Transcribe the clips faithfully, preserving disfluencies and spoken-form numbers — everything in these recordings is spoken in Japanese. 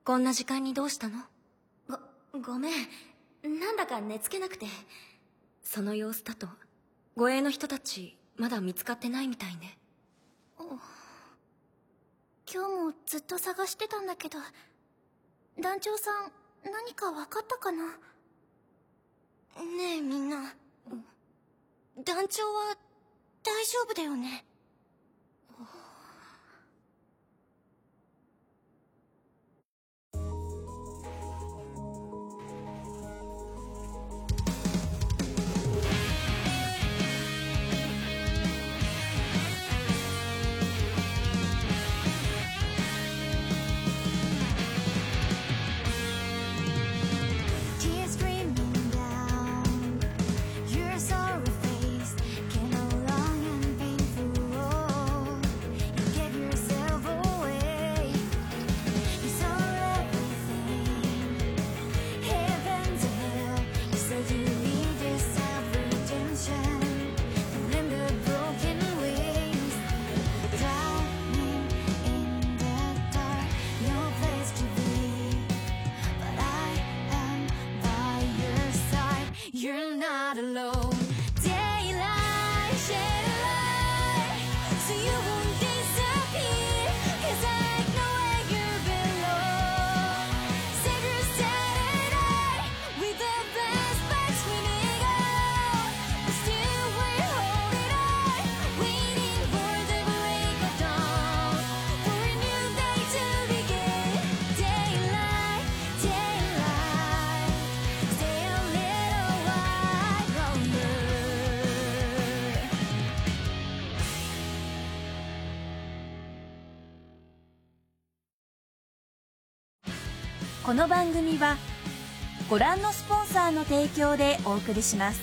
こんな時間にどうしたの？ご、ごめん。なんだか寝つけなくて。その様子だと、護衛の人たち、まだ見つかってないみたいね。 今日もずっと探してたんだけど、団長さん、何か分かったかな？ ねえみんな、団長は大丈夫だよね？ この番組はご覧のスポンサーの提供でお送りします。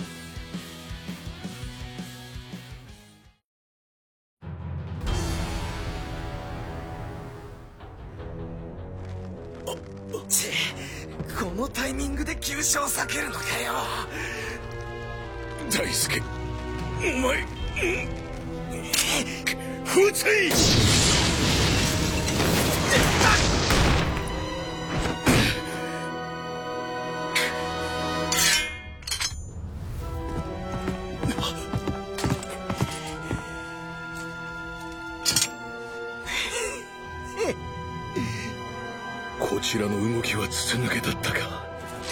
ちこのタイミングで急所を避けるのかよ。 大輔、お前不追。こちらの動きは筒抜けだったか。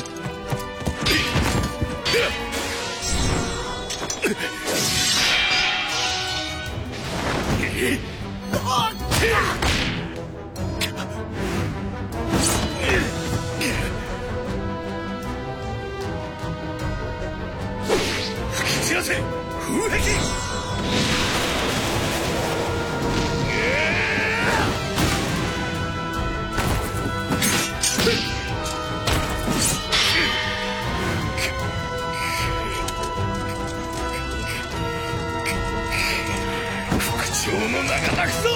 吹き散らせ風壁。副長の名が泣くぞ。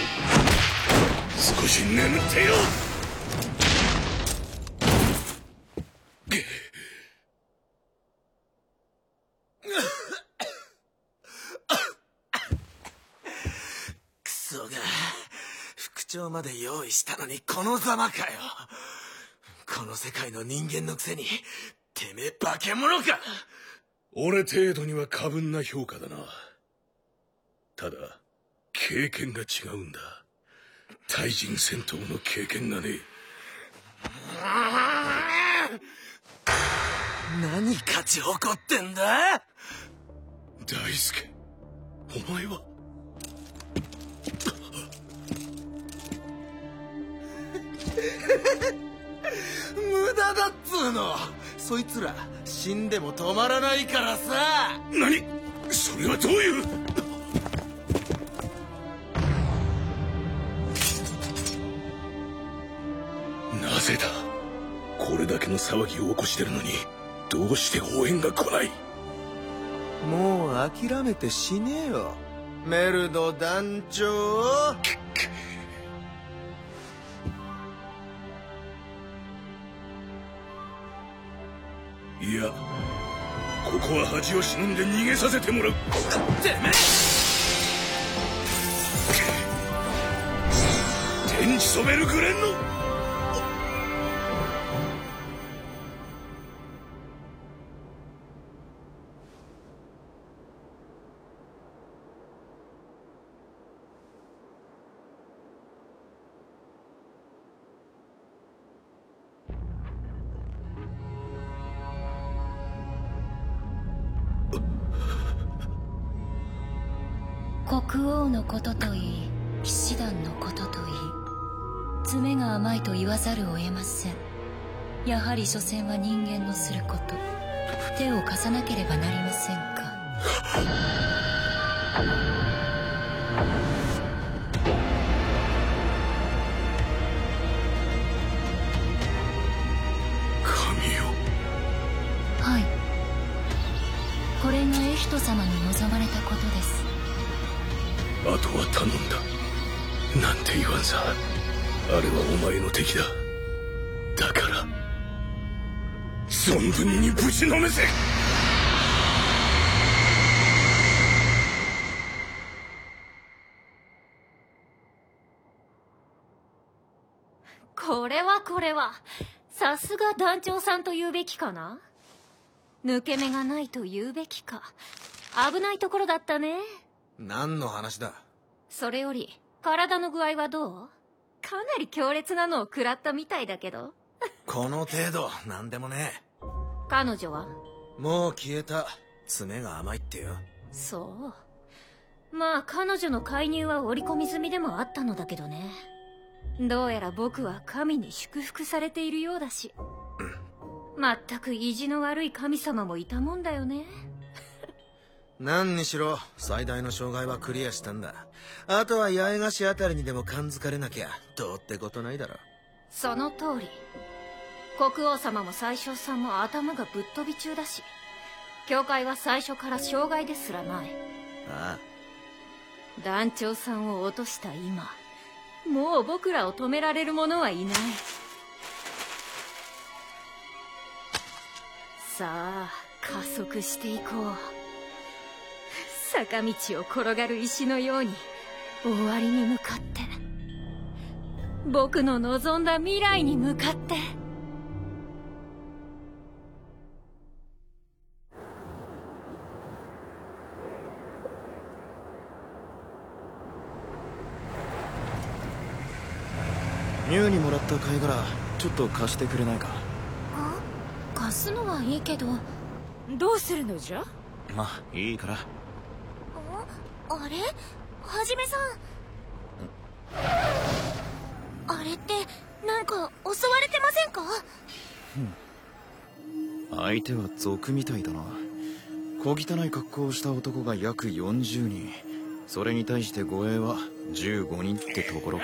少し眠ってよ。 クソが副長まで用意したのにこのざまかよ。この世界の人間のくせにてめえ化け物か。 俺程度には過分な評価だな。ただ経験が違うんだ。対人戦闘の経験がね。 何勝ち誇ってんだ。 大輔、お前は。 無駄だっつうの。そいつら死んでも止まらないからさ。 何？それはどういう。なぜだ。これだけの騒ぎを起こしてるのにどうして応援が来ない。 もう諦めて死ねえよメルド団長。 いや、ここは恥を忍んで逃げさせてもらう。てめえ天地染めるグレンの国王のことといい騎士団のことといい、詰めが甘いと言わざるを得ません。やはり所詮は人間のすること。手を貸さなければなりませんか。 神よ。 はい、これがエヒト様に望まれたことです。 あとは頼んだ。なんて言わんさ。あれはお前の敵だ。だから存分にぶちのめせ。 これはこれはさすが団長さんと言うべきかな。抜け目がないと言うべきか。危ないところだったね。 何の話だ。 それより体の具合はどう？かなり強烈なのを食らったみたいだけど。 この程度なんでもねえ。 彼女は？ もう消えた。爪が甘いってよ。 そう。まあ彼女の介入は織り込み済みでもあったのだけどね。どうやら僕は神に祝福されているようだし、まったく意地の悪い神様もいたもんだよね。 何にしろ最大の障害はクリアしたんだ。あとは八重樫あたりにでも感づかれなきゃどうってことないだろ。 その通り。国王様も宰相さんも頭がぶっ飛び中だし、教会は最初から障害ですらない。 ああ。 団長さんを落とした今、もう僕らを止められる者はいない。さあ加速していこう。坂道を転がる石のように終わりに向かって、僕の望んだ未来に向かって。 ミュウにもらった貝殻ちょっと貸してくれないか。 あ、貸すのはいいけど。 どうするのじゃ。 まあいいから。 あ、あれ、はじめさん。あれってなんか襲われてませんか。 相手は賊みたいだな。小汚い格好をした男が約よんじゅうにん、それに対して護衛はじゅうごにんってところか。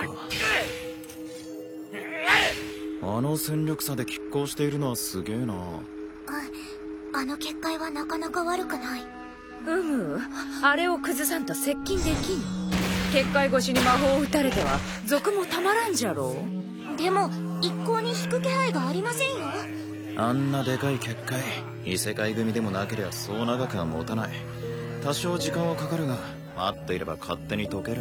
あの戦力差で拮抗しているのはすげえな。 あ、あの結界はなかなか悪くない。 うむ、あれを崩さんと接近できん。結界越しに魔法を打たれては賊もたまらんじゃろう。 でも一向に引く気配がありませんよ。 あんなでかい結界、異世界組でもなければそう長くは持たない。多少時間はかかるが待っていれば勝手に解ける。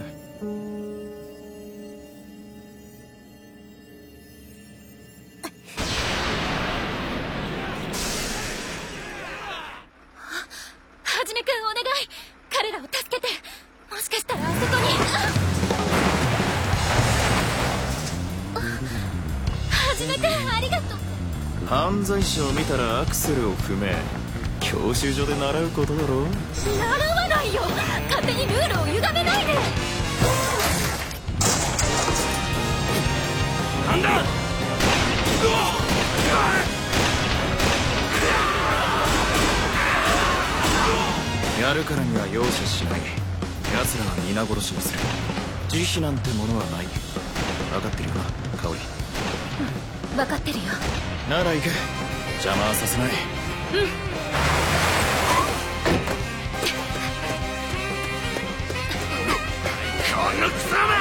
はじめくんお願い、彼らを助けて。もしかしたらあそこに。はじめくんありがとう。 犯罪者を見たらアクセルを踏め。教習所で習うことだろ。 習わないよ、勝手にルールを歪めないで。 なんだ。 やるからには容赦しない。奴らは皆殺しにする。慈悲なんてものはない。分かってるよな、香織。 うん、分かってるよ。 なら行け。邪魔はさせない。うん。 この貴様。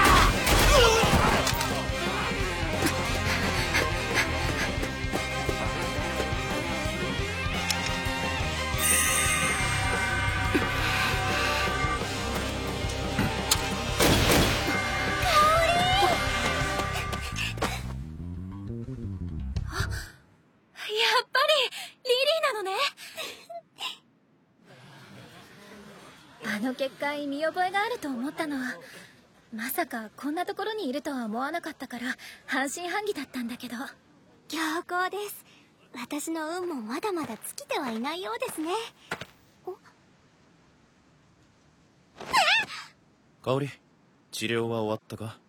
あの結界見覚えがあると思ったの。まさかこんなところにいるとは思わなかったから半信半疑だったんだけど。 良好です。私の運もまだまだ尽きてはいないようですね。おえ、 香織、治療は終わったか？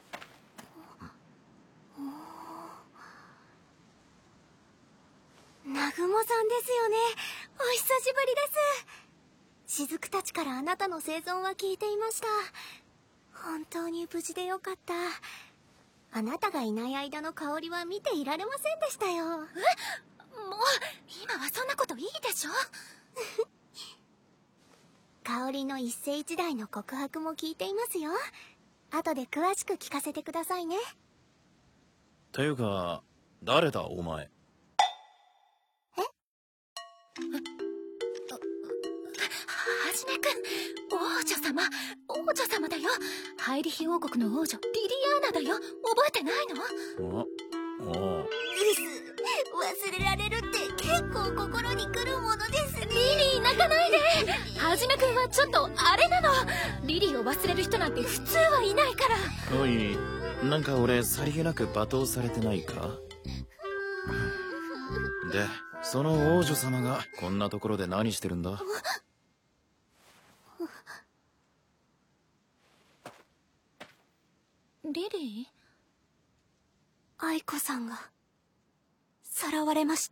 南雲さんですよね。お久しぶりです。雫たちからあなたの生存は聞いていました。本当に無事でよかった。あなたがいない間の香りは見ていられませんでしたよ。え？もう今はそんなこといいでしょ。香りの一世一代の告白も聞いていますよ。後で詳しく聞かせてくださいね。 ていうか、誰だお前。 え？はじめくん、王女様、王女様だよ。ハイリヒ王国の王女リリアーナだよ。覚えてないの？ あ、ああ。 うす、忘れられるって結構心にくるものですね。リリー泣かないで。はじめくんはちょっとあれなの。リリーを忘れる人なんて普通はいないから。 おい、なんか俺さりげなく罵倒されてないか？で、その王女様がこんなところで何してるんだ？ リリー？愛子さんがさらわれました。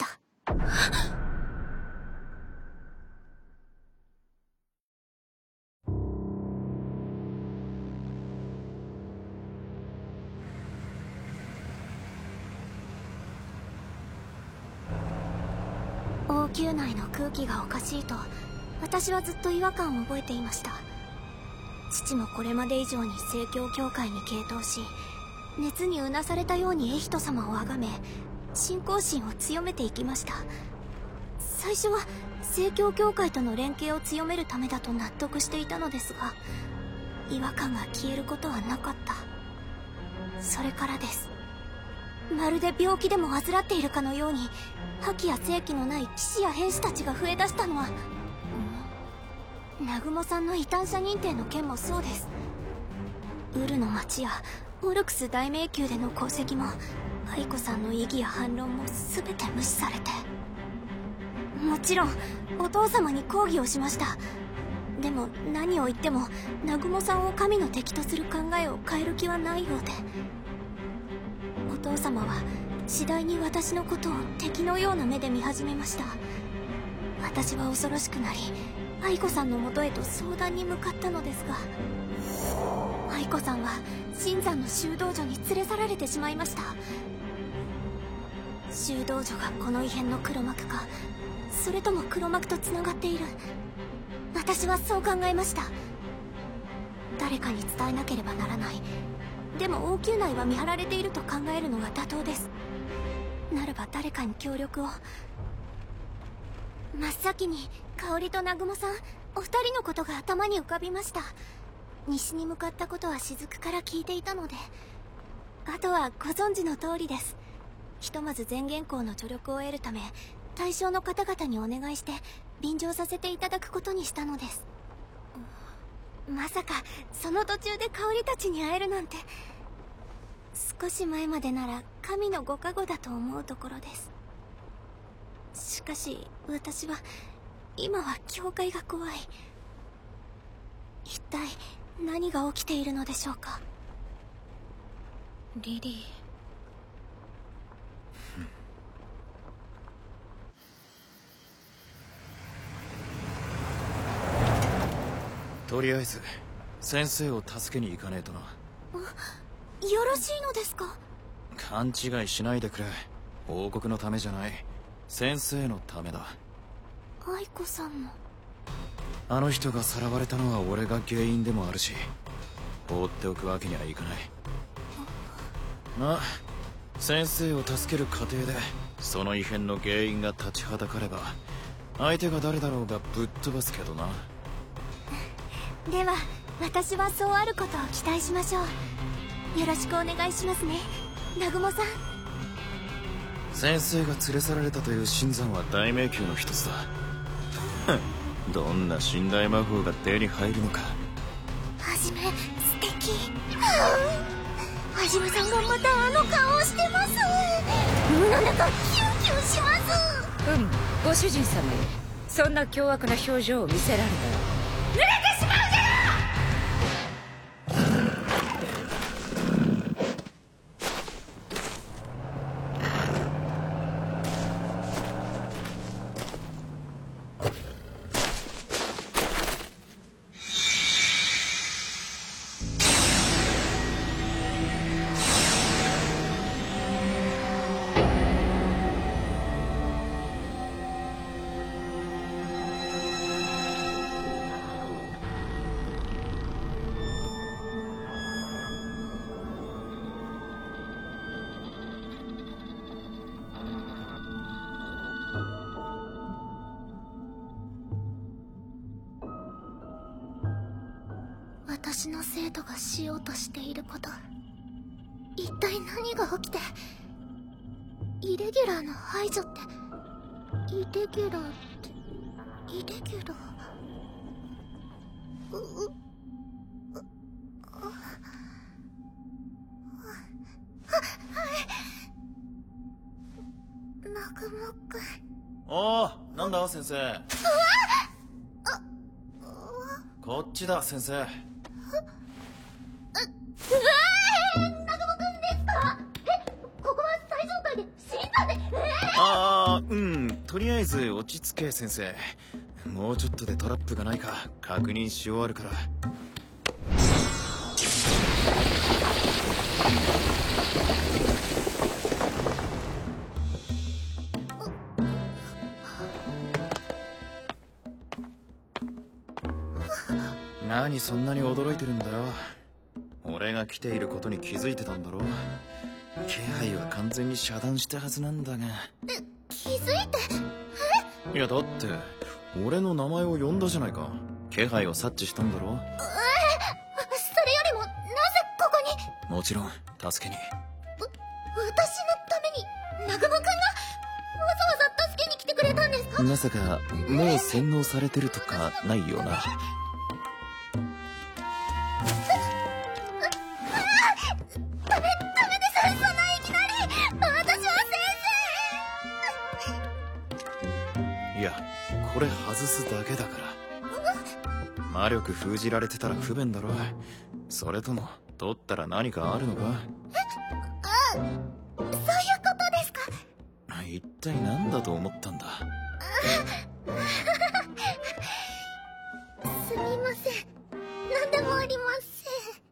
王宮内の空気がおかしいと私はずっと違和感を覚えていました。父もこれまで以上に聖教教会に傾倒し、熱にうなされたようにエヒト様を崇め、信仰心を強めていきました。最初は聖教教会との連携を強めるためだと納得していたのですが、違和感が消えることはなかった。それからです。まるで病気でも患っているかのように覇気や正気のない騎士や兵士たちが増え出したのは、南雲さんの異端者認定の件もそうです。ウルの町やオルクス大迷宮での功績も愛子さんの異議や反論も全て無視されて、もちろんお父様に抗議をしました。でも何を言っても南雲さんを神の敵とする考えを変える気はないようで、お父様は次第に私のことを敵のような目で見始めました。私は恐ろしくなり愛子さんのもとへと相談に向かったのですが、愛子さんは新山の修道女に連れ去られてしまいました。修道女がこの異変の黒幕か、それとも黒幕とつながっている。私はそう考えました。誰かに伝えなければならない。でも王宮内は見張られていると考えるのが妥当です。ならば誰かに協力を。真っ先に香織と南雲さんお二人のことが頭に浮かびました。西に向かったことは雫から聞いていたので、あとはご存知の通りです。ひとまず全元校の助力を得るため対象の方々にお願いして臨場させていただくことにしたのです。まさかその途中で香織たちに会えるなんて。少し前までなら神のご加護だと思うところです。しかし私は今は教会が怖い。一体何が起きているのでしょうか。 リリー。 とりあえず先生を助けに行かねえとな。 よろしいのですか？ 勘違いしないでくれ。王国のためじゃない、先生のためだ。 愛子さんの。 あの人がさらわれたのは俺が原因でもあるし、放っておくわけにはいかない。まあ先生を助ける過程でその異変の原因が立ちはだかれば相手が誰だろうがぶっ飛ばすけどな。 では私はそうあることを期待しましょう。よろしくお願いしますね、南雲さん。 先生が連れ去られたという新山は大迷宮の一つだ。どんな寝台魔法が手に入るのか。 はじめ素敵。はじめさんがまたあの顔をしてます。なんだかキュンキュンします。 うん、ご主人様よ、そんな凶悪な表情を見せられたら濡れてしまうじゃろ。 私の生徒がしようとしていること、一体何が起きて。イレギュラーの排除って、イレギュラーってイレギュラー、うううあ南雲くん。 おお、なんだ先生。こっちだ先生。 うわー、南雲くんですか？え、ここは最上階で死んだで。えー、 ああ、うん、とりあえず落ち着け先生。もうちょっとでトラップがないか確認し終わるから。何そんなに驚いてるんだよ。俺が来ていることに気づいてたんだろ。気配は完全に遮断したはずなんだが。 え、気づいて？ え？いやだって俺の名前を呼んだじゃないか。気配を察知したんだろ。 えー、それよりもなぜここに？ もちろん助けに。 わ、私のために南雲くんがわざわざ助けに来てくれたんですか？ まさかもう洗脳されてるとかないよな。いや、これ外すだけだから。魔力封じられてたら不便だろ。それとも取ったら何かあるのか？ え、うん、そういうことですか？ 一体何だと思ったんだ。 すみません、何でもありません。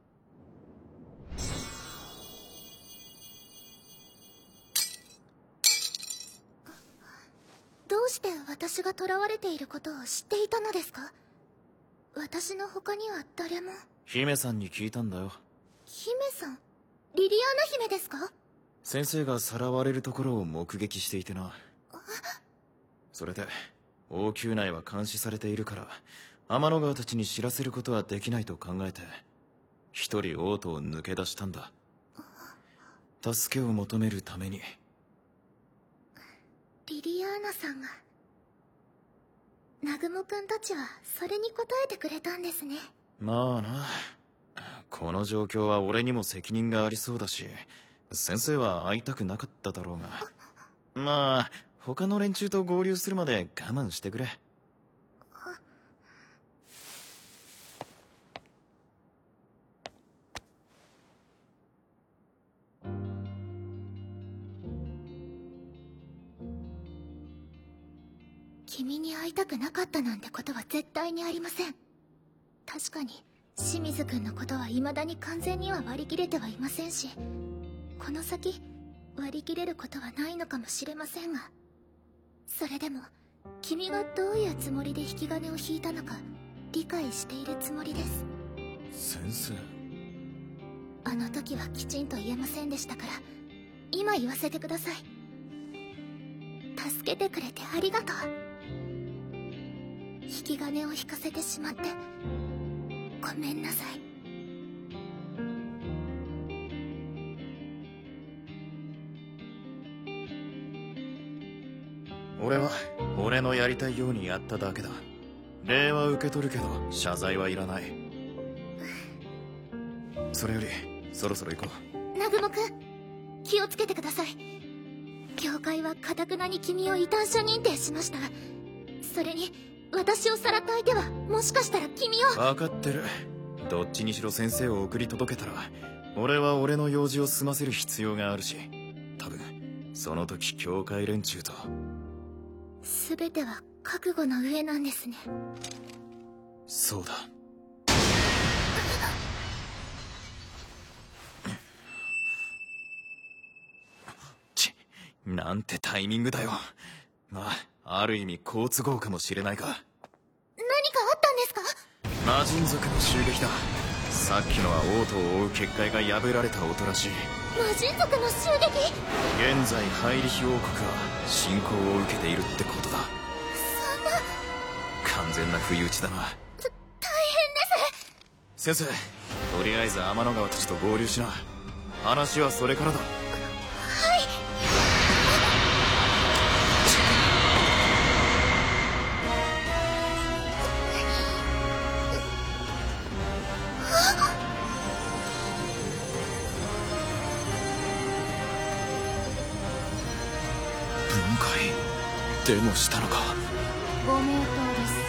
どうして私が囚われていることを知っていたのですか？私の他には誰も。 姫さんに聞いたんだよ。 姫さん？リリアーナ姫ですか？ 先生がさらわれるところを目撃していてな。それで王宮内は監視されているから天の川たちに知らせることはできないと考えて一人王都を抜け出したんだ。助けを求めるために。 リリアーナさんが。南雲くんたちはそれに応えてくれたんですね。 まあな、この状況は俺にも責任がありそうだし先生は会いたくなかっただろうが、まあ他の連中と合流するまで我慢してくれ。 君に会いたくなかったなんてことは絶対にありません。確かに清水くんのことは未だに完全には割り切れてはいませんし、この先割り切れることはないのかもしれませんが、それでも君がどういうつもりで引き金を引いたのか理解しているつもりです。 先生、 あの時はきちんと言えませんでしたから今言わせてください。助けてくれてありがとう。引き金を引かせてしまってごめんなさい。 俺は俺のやりたいようにやっただけだ。礼は受け取るけど謝罪はいらない。それよりそろそろ行こう。 南雲くん、気をつけてください。教会は頑なに君を異端者認定しました。それに私をさらった相手はもしかしたら君を。 分かってる。どっちにしろ先生を送り届けたら俺は俺の用事を済ませる必要があるし、多分その時教会連中と。 全ては覚悟の上なんですね。 そうだ。ち、なんてタイミングだよ。まあある意味好都合かもしれないが。 何かあったんですか？ 魔人族の襲撃だ。さっきのは王都を追う結界が破られた音らしい。 魔人族の襲撃？ 現在ハイリヒ王国は侵攻を受けているってことだ。 そんな。 完全な不意打ちだな。 大変です。 先生、とりあえず天の川たちと合流しな。話はそれからだ。分解でもしたのか。 ご名答です。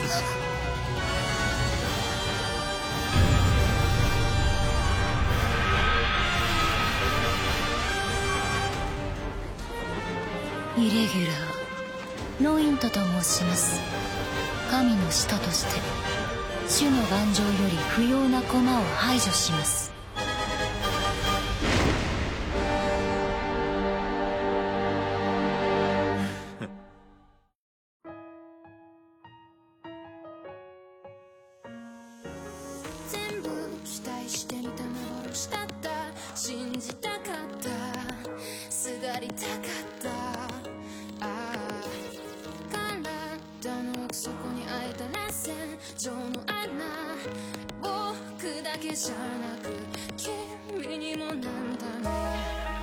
イレギュラーノイントと申します。神の使徒として主の盤上より不要な駒を排除します。 全部期待してみた幻だった。信じたかった、すがりたかった。ああ、体の奥底に開いた螺旋状の穴、僕だけじゃなく君にもなんだね。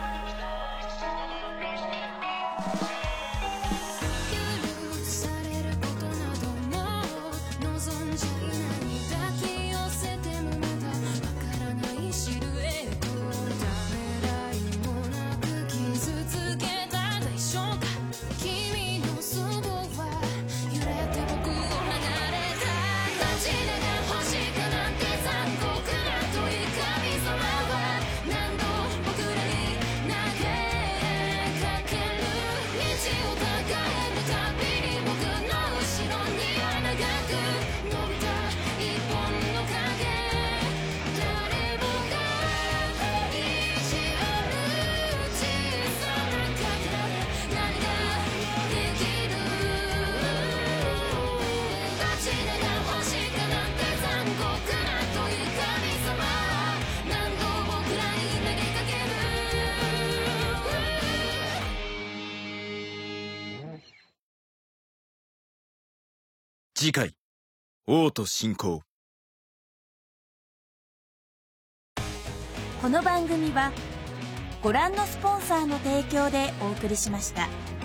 許されることなども望んじゃいない。抱き寄せてもまだわからないシルエット。ためらいもなく傷つけた代償か。君のそばは揺れて僕を流れた。立ち出が欲しくなんて残酷なという神様は何度僕らに投げかける。道をたがえるたびに僕の後ろには長く伸びた一本の影。誰もが意地ある小さな影で何ができる。立ち出が欲しくなんて残酷なという神様は何度僕らに投げかける。 次回、王と信仰。 この番組はご覧のスポンサーの提供でお送りしました。